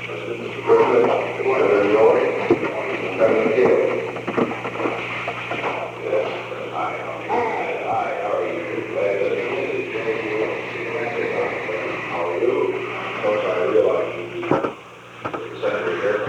Mr. President, Senator Roy, President Hill. Yes, hi, how are you? Glad to meet you. How are you? Of course, I realize you, Senator here.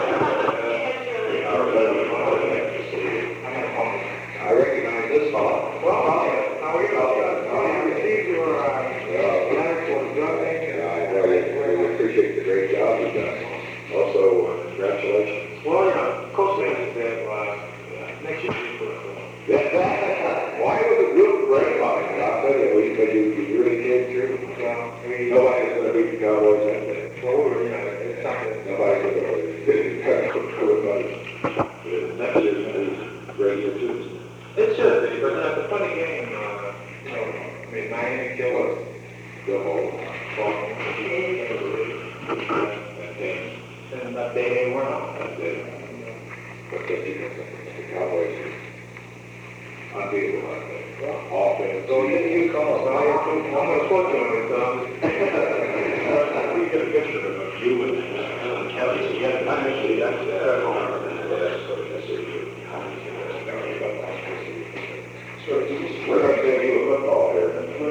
I recognize this fellow. Well, how are you? I received your letter for the drug thing. I really appreciate the great job you've done. Also, congratulations. Well, Coach Mason said next year we put it. Why was it real great about it? I'll tell you, but you really came through. Nobody's going to beat the Cowboys that day. Well, it's something. Nobody's going to beat the Cowboys. Next year is great year too. It should be, but it's a funny game. Miami killed us. The whole And that day they weren't on. That's it. But the Cowboys are unbeatable out there. Offense. So you call us. I'm going to quote you on it. We get a picture of you and Kelly together. I actually, that's it. We're going to give you a football here.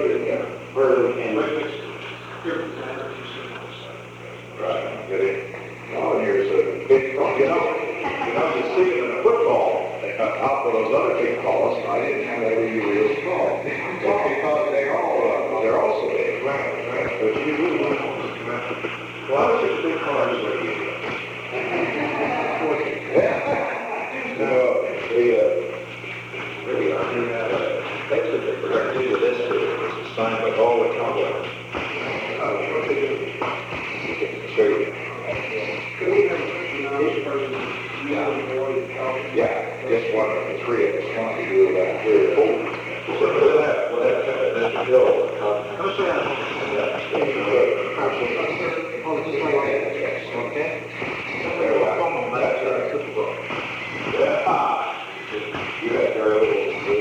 Right, get it? Oh, here's a big, you see it in the football, out for those other big calls, I didn't have that really real small. Because they're all so big. Right. But you really want to Well, I was just big cars like you. Really are. Basically, we're going to do this too. It's signed by all the Cowboys. Show you. Yeah, just one of the three of us trying to do that here. We'll have Mr. Hill. Come sit down. Okay? There we are. That's right. Yeah. You had very little.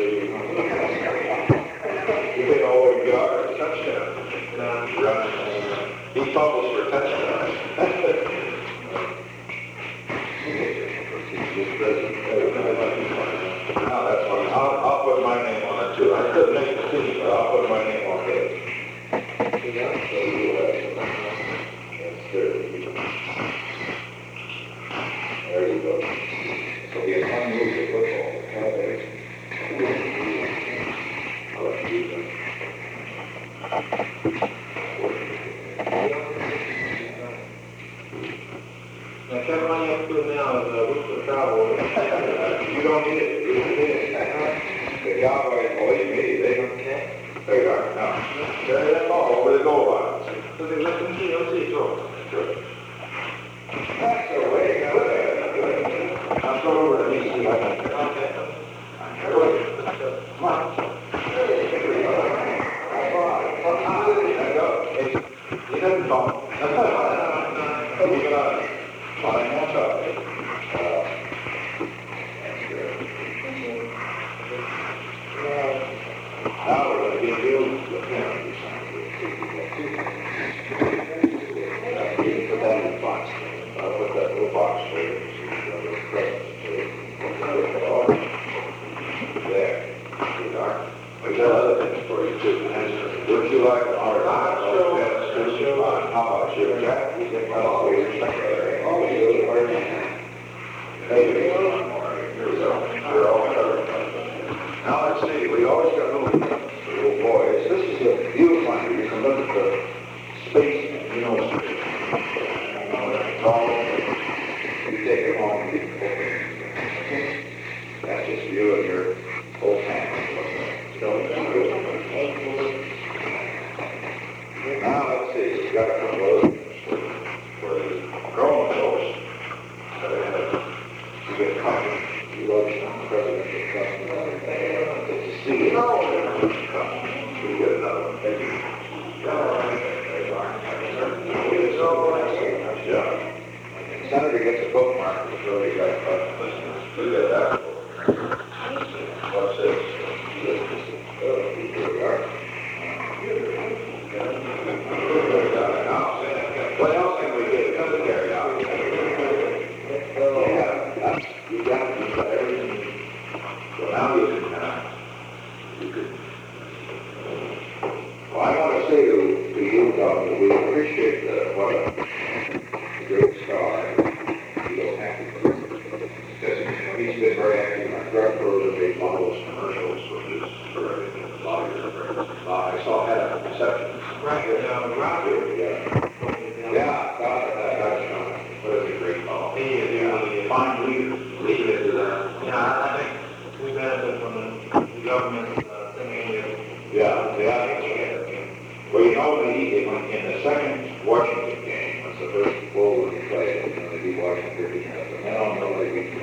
You think all we got is a touchdown. He fumbles for a touchdown. Now that's funny. I'll put my name on it too. I couldn't make the team, but I'll put my name on it. That's good. There you go. So be a fun move to football. I'll let you do that. Now, Kevin, all you have to do now is look for the Cowboys. You don't need it. You don't need it. The Cowboys, believe me, they don't care. They are. No. They're that ball over the goal line. So they let them see, let's see, throw. That's the way. I'll throw over to me. Okay. Come on. He doesn't fall. Fine, that's all right. That's good. Now we're going to give you the penalty sign. Put that in the box. I'll put that little box there. There. We've got other things for you too. Would you like to order? How about you, Jack? Oh, you're Hey, here we go. We're all covered. Now let's see. We always got little boys. This is a viewfinder. You can look at the space. You know, tall. You take it home. That's just you and your whole family. Now let's see. We got a couple of for the grown folks. You get coffee. You love some presidential custom. It's a see it. We get another one. Thank you. Yeah. Senator gets a bookmark. It's really got look at that. What's this? Here we are. What else can we do? Come to carry out. what a great star. He's so happy for him. Because, he's been very active in our drug program. They model those commercials with his for a lot of years. I saw had a reception. Right, around here. Yeah, what is a great call. He is, Fine leader. I think we benefit from the government sending in. Yeah. Well, in the second Washington game, was the first bowl we played, they beat Washington 50 minutes, and then on the way we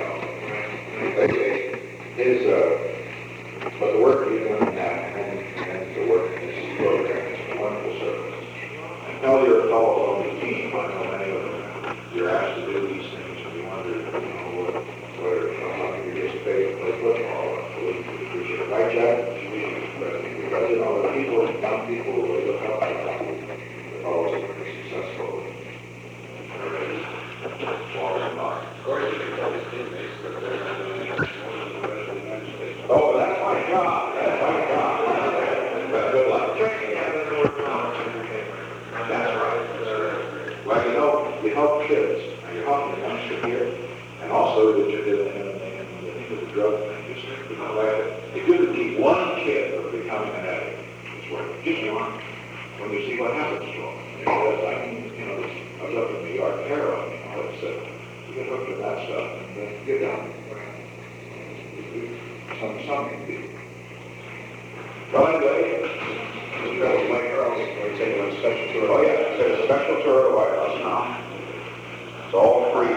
but the work he's doing now, and the work in this program is a wonderful service. And tell your fellows on the team, I know many of them, you're asked to do these things, and you wonder, how can you just pay to play football? We appreciate it. Right, Jack? Because, the people, young people really look up to them. They're always pretty successful. Of course, you can tell his teammates that they're not doing anything more than the rest of the United States. Oh, that's my job. But good luck. That's right. Well, you help kids, and you're helping the youngster here, and also that you're doing anything, and when you think of the drug thing, if you could keep one kid from becoming an addict, it's worth it. Just one. When you see what happens to them. Because, I was up in New York, heroin, it's, you get hooked to that stuff, and then get down. Something to do. Well, anyway, that was Mike Earls. We're taking a special tour. Oh, yeah, it's a special tour of the White House now. It's all free.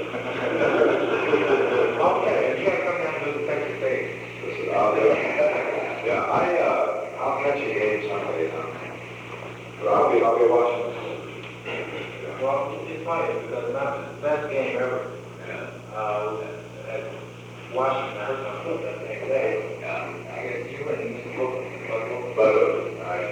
Okay, you gotta come down to the Texas State. Listen, I'll do it. Yeah, I'll catch you game someday, but I'll be watching this. Well, it's funny because it's not the best game ever. At Washington, I heard my foot that same day. I guess you and Mr. Booker.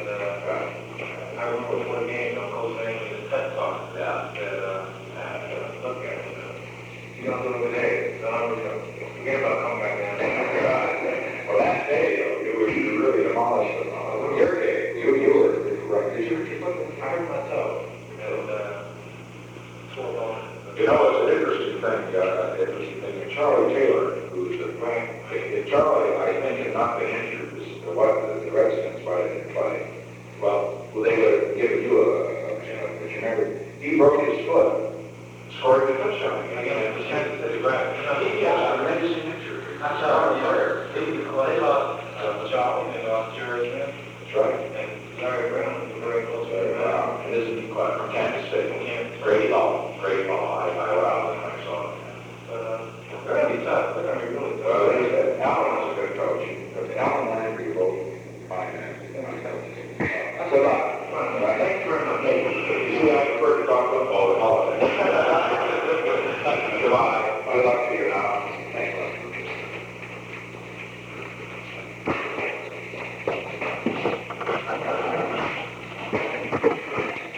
I remember one game on Coach Anthony's TED Talk. Yeah. That I had to look at it. You don't do it today. So I'm forget about coming back down. Well, that day, it was really demolished. Your day, you were right. I hurt my toe. And sore bone. It's an interesting thing. Charlie Taylor, who's the Charlie, I think, had not been injured. The Redskins, why they didn't play. Well, they would have given you but you remember, he broke his foot, scoring a touchdown. Again, it's Kansas City, right? He had a tremendous injury. That's how they lost Charlie, they lost Jerry Smith. That's right. And Larry Brown was very close to Larry Brown. And this is from Kansas State. Great ball. I went out and I saw it. They're going to be tough. They're going to be really tough. Well, Allen was a good coach. Allen Landry both finance. That's a lot. Thanks very much. You see, I prefer to talk football than politics. Goodbye.